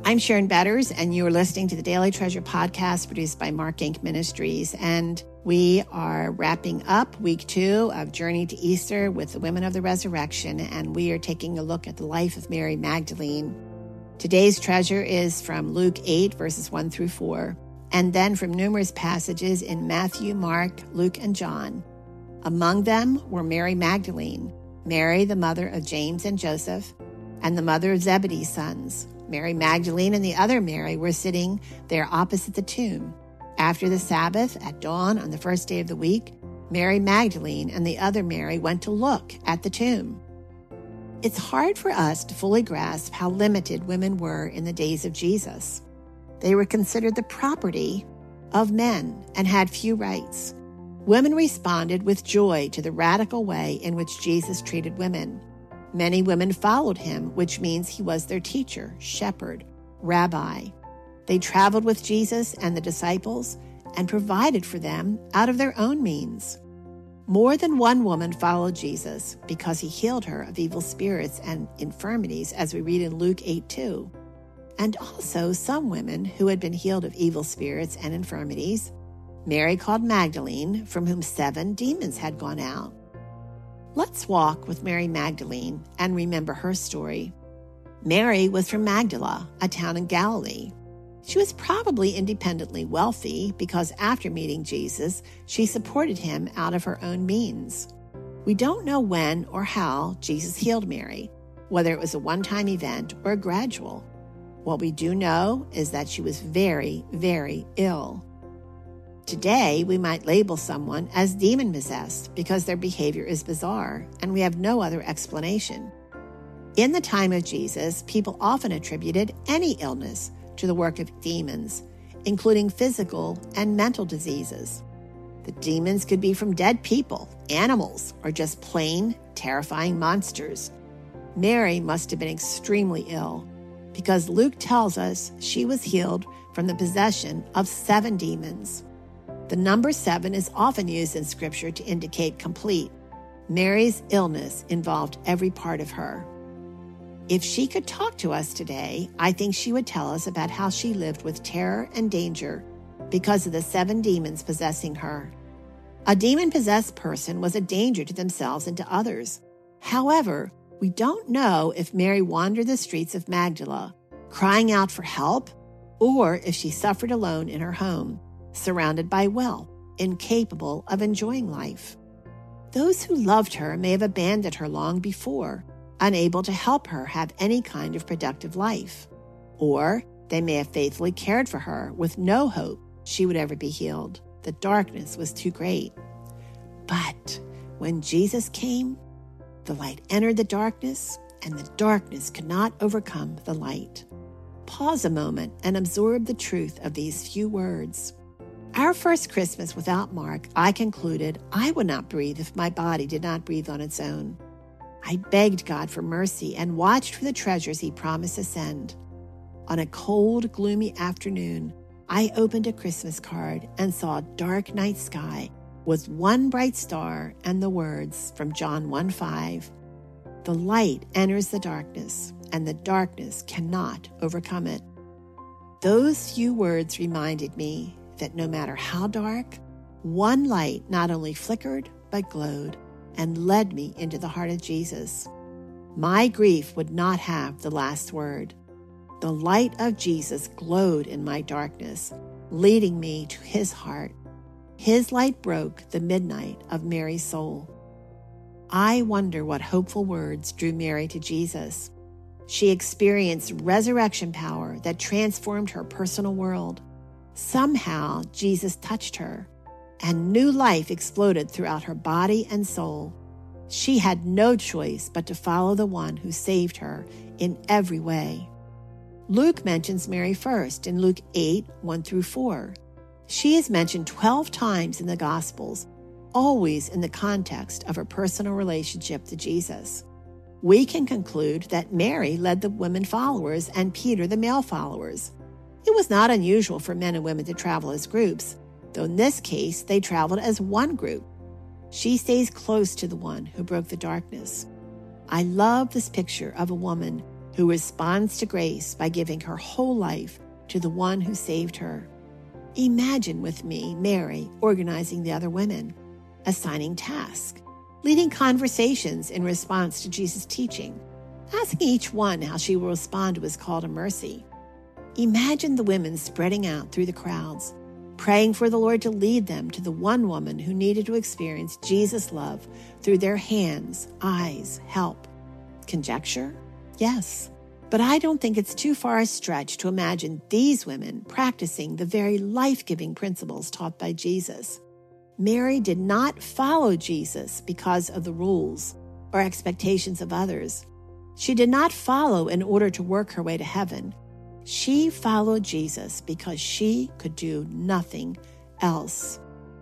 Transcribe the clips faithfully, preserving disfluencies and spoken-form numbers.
I'm Sharon Betters, and you are listening to the Daily Treasure podcast produced by Mark Inc Ministries. And we are wrapping up week two of Journey to Easter with the Women of the Resurrection, and we are taking a look at the life of Mary Magdalene. Today's treasure is from Luke eight, verses one through four, and then from numerous passages in Matthew, Mark, Luke, and John. Among them were Mary Magdalene, Mary, the mother of James and Joseph, and the mother of Zebedee's sons. Mary Magdalene and the other Mary were sitting there opposite the tomb. After the Sabbath, at dawn on the first day of the week, Mary Magdalene and the other Mary went to look at the tomb. It's hard for us to fully grasp how limited women were in the days of Jesus. They were considered the property of men and had few rights. Women responded with joy to the radical way in which Jesus treated women. Many women followed him, which means he was their teacher, shepherd, rabbi. They traveled with Jesus and the disciples and provided for them out of their own means. More than one woman followed Jesus because he healed her of evil spirits and infirmities, as we read in Luke eight two. And also some women who had been healed of evil spirits and infirmities. Mary called Magdalene, from whom seven demons had gone out. Let's walk with Mary Magdalene and remember her story. Mary was from Magdala, a town in Galilee. She was probably independently wealthy because after meeting Jesus, she supported him out of her own means. We don't know when or how Jesus healed Mary, whether it was a one-time event or a gradual. What we do know is that she was very, very ill. Today, we might label someone as demon-possessed because their behavior is bizarre, and we have no other explanation. In the time of Jesus, people often attributed any illness to the work of demons, including physical and mental diseases. The demons could be from dead people, animals, or just plain, terrifying monsters. Mary must have been extremely ill because Luke tells us she was healed from the possession of seven demons. The number seven is often used in Scripture to indicate complete. Mary's illness involved every part of her. If she could talk to us today, I think she would tell us about how she lived with terror and danger because of the seven demons possessing her. A demon-possessed person was a danger to themselves and to others. However, we don't know if Mary wandered the streets of Magdala, crying out for help, or if she suffered alone in her home, surrounded by wealth, incapable of enjoying life. Those who loved her may have abandoned her long before, unable to help her have any kind of productive life. Or they may have faithfully cared for her with no hope she would ever be healed. The darkness was too great. But when Jesus came, the light entered the darkness, and the darkness could not overcome the light. Pause a moment and absorb the truth of these few words. Our first Christmas without Mark, I concluded I would not breathe if my body did not breathe on its own. I begged God for mercy and watched for the treasures he promised to send. On a cold, gloomy afternoon, I opened a Christmas card and saw a dark night sky with one bright star and the words from John one five. The light enters the darkness, and the darkness cannot overcome it. Those few words reminded me that no matter how dark, one light not only flickered but glowed and led me into the heart of Jesus. My grief would not have the last word. The light of Jesus glowed in my darkness, leading me to his heart. His light broke the midnight of Mary's soul. I wonder what hopeful words drew Mary to Jesus. She experienced resurrection power that transformed her personal world. Somehow, Jesus touched her, and new life exploded throughout her body and soul. She had no choice but to follow the one who saved her in every way. Luke mentions Mary first in Luke eight, one through four. She is mentioned twelve times in the Gospels, always in the context of her personal relationship to Jesus. We can conclude that Mary led the women followers and Peter the male followers. It was not unusual for men and women to travel as groups, though in this case they traveled as one group. She stays close to the one who broke the darkness. I love this picture of a woman who responds to grace by giving her whole life to the one who saved her. Imagine with me Mary organizing the other women, assigning tasks, leading conversations in response to Jesus' teaching, asking each one how she will respond to his call to mercy. Imagine the women spreading out through the crowds, praying for the Lord to lead them to the one woman who needed to experience Jesus' love through their hands, eyes, help. Conjecture? Yes. But I don't think it's too far a stretch to imagine these women practicing the very life-giving principles taught by Jesus. Mary did not follow Jesus because of the rules or expectations of others. She did not follow in order to work her way to heaven. She followed Jesus because she could do nothing else.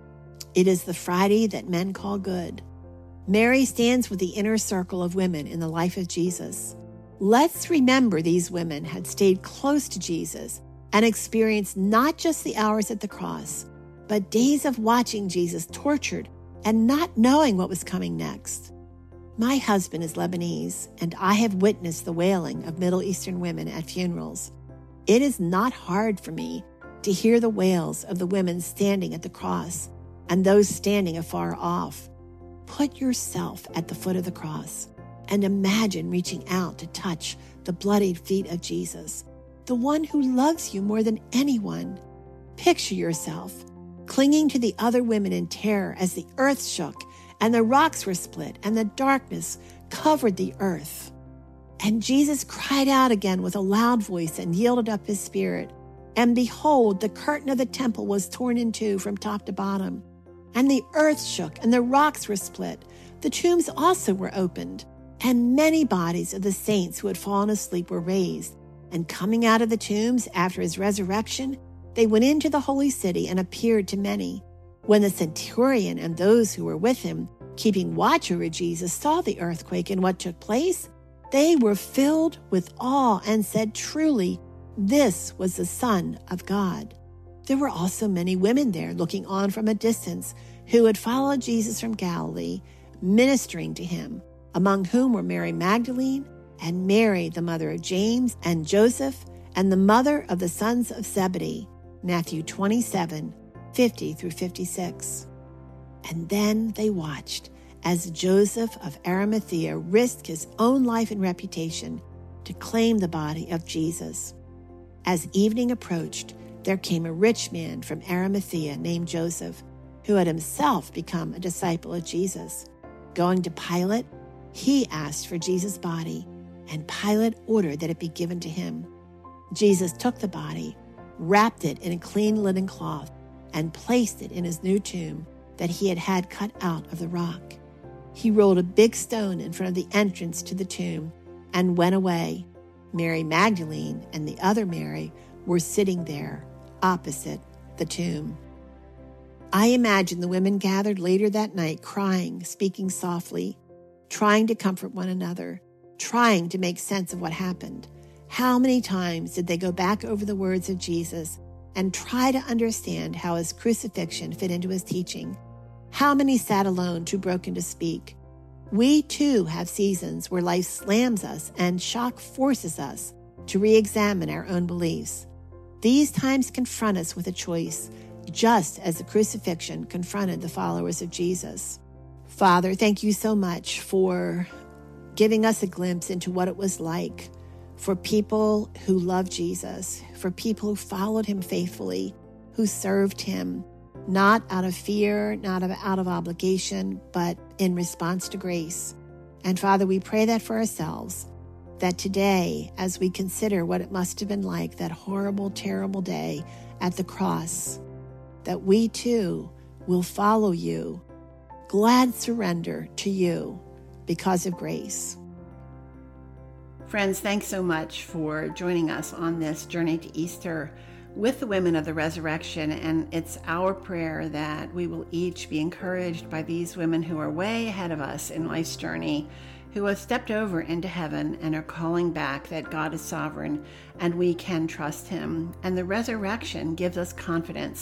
It is the Friday that men call good. Mary stands with the inner circle of women in the life of Jesus. Let's remember these women had stayed close to Jesus and experienced not just the hours at the cross, but days of watching Jesus tortured and not knowing what was coming next. My husband is Lebanese, and I have witnessed the wailing of Middle Eastern women at funerals. It is not hard for me to hear the wails of the women standing at the cross and those standing afar off. Put yourself at the foot of the cross and imagine reaching out to touch the bloodied feet of Jesus, the one who loves you more than anyone. Picture yourself clinging to the other women in terror as the earth shook and the rocks were split and the darkness covered the earth. And Jesus cried out again with a loud voice and yielded up his spirit. And behold, the curtain of the temple was torn in two from top to bottom. And the earth shook and the rocks were split. The tombs also were opened. And many bodies of the saints who had fallen asleep were raised. And coming out of the tombs after his resurrection, they went into the holy city and appeared to many. When the centurion and those who were with him, keeping watch over Jesus, saw the earthquake and what took place, they were filled with awe and said, "Truly, this was the Son of God." There were also many women there looking on from a distance who had followed Jesus from Galilee, ministering to him, among whom were Mary Magdalene and Mary, the mother of James and Joseph, and the mother of the sons of Zebedee. Matthew twenty-seven, fifty through fifty-six. And then they watched as Joseph of Arimathea risked his own life and reputation to claim the body of Jesus. As evening approached, there came a rich man from Arimathea named Joseph, who had himself become a disciple of Jesus. Going to Pilate, he asked for Jesus' body, and Pilate ordered that it be given to him. Jesus took the body, wrapped it in a clean linen cloth, and placed it in his new tomb that he had had cut out of the rock. He rolled a big stone in front of the entrance to the tomb and went away. Mary Magdalene and the other Mary were sitting there opposite the tomb. I imagine the women gathered later that night crying, speaking softly, trying to comfort one another, trying to make sense of what happened. How many times did they go back over the words of Jesus and try to understand how his crucifixion fit into his teaching? How many sat alone too broken to speak? We too have seasons where life slams us and shock forces us to re-examine our own beliefs. These times confront us with a choice, just as the crucifixion confronted the followers of Jesus. Father, thank you so much for giving us a glimpse into what it was like for people who loved Jesus, for people who followed him faithfully, who served him, not out of fear, not out of obligation, but in response to grace. And Father, we pray that for ourselves, that today, as we consider what it must have been like, that horrible, terrible day at the cross, that we too will follow you, glad surrender to you because of grace. Friends, thanks so much for joining us on this journey to Easter with the women of the resurrection. And it's our prayer that we will each be encouraged by these women who are way ahead of us in life's journey, who have stepped over into heaven and are calling back that God is sovereign and we can trust him. And the resurrection gives us confidence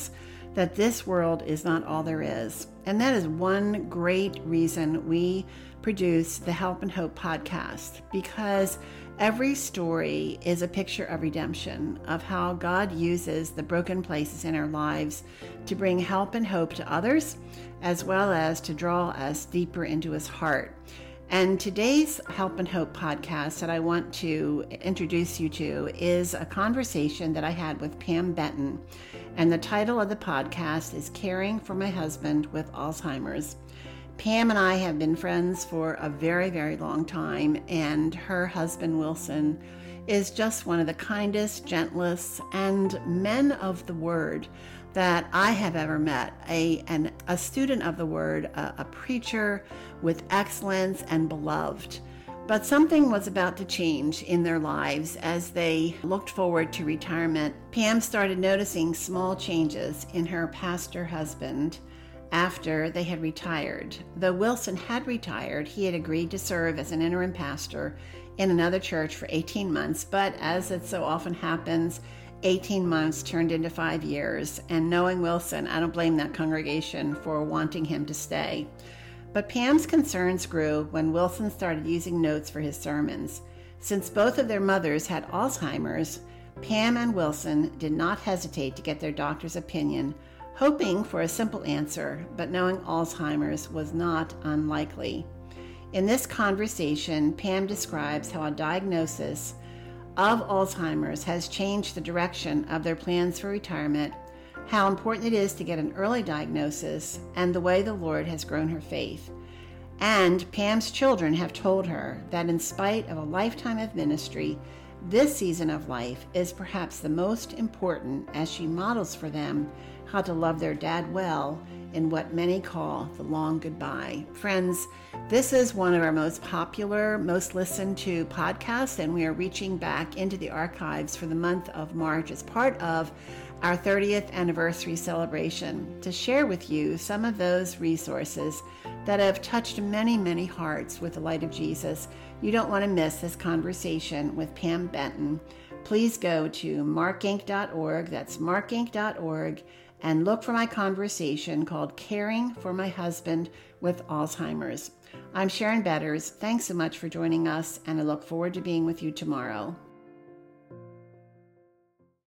that this world is not all there is. And that is one great reason we produce the Help and Hope podcast, because every story is a picture of redemption, of how God uses the broken places in our lives to bring help and hope to others, as well as to draw us deeper into his heart. And today's Help and Hope podcast that I want to introduce you to is a conversation that I had with Pam Benton. And the title of the podcast is Caring for My Husband with Alzheimer's. Pam and I have been friends for a very, very long time, and her husband, Wilson, is just one of the kindest, gentlest, and men of the word that I have ever met. A, an, a student of the word, a, a preacher with excellence and beloved. But something was about to change in their lives as they looked forward to retirement. Pam started noticing small changes in her pastor husband after they had retired. Though Wilson had retired, he had agreed to serve as an interim pastor in another church for eighteen months, but as it so often happens, eighteen months turned into five years, and knowing Wilson, I don't blame that congregation for wanting him to stay. But Pam's concerns grew when Wilson started using notes for his sermons. Since both of their mothers had Alzheimer's, Pam and Wilson did not hesitate to get their doctor's opinion, hoping for a simple answer, but knowing Alzheimer's was not unlikely. In this conversation, Pam describes how a diagnosis of Alzheimer's has changed the direction of their plans for retirement, how important it is to get an early diagnosis, and the way the Lord has grown her faith. And Pam's children have told her that in spite of a lifetime of ministry, this season of life is perhaps the most important as she models for them how to love their dad well in what many call the long goodbye. Friends, this is one of our most popular, most listened to podcasts, and we are reaching back into the archives for the month of March as part of our thirtieth anniversary celebration to share with you some of those resources that have touched many, many hearts with the light of Jesus. You don't want to miss this conversation with Pam Benton. Please go to mark inc dot org, that's mark inc dot org, and look for my conversation called Caring for My Husband with Alzheimer's. I'm Sharon Betters. Thanks so much for joining us, and I look forward to being with you tomorrow.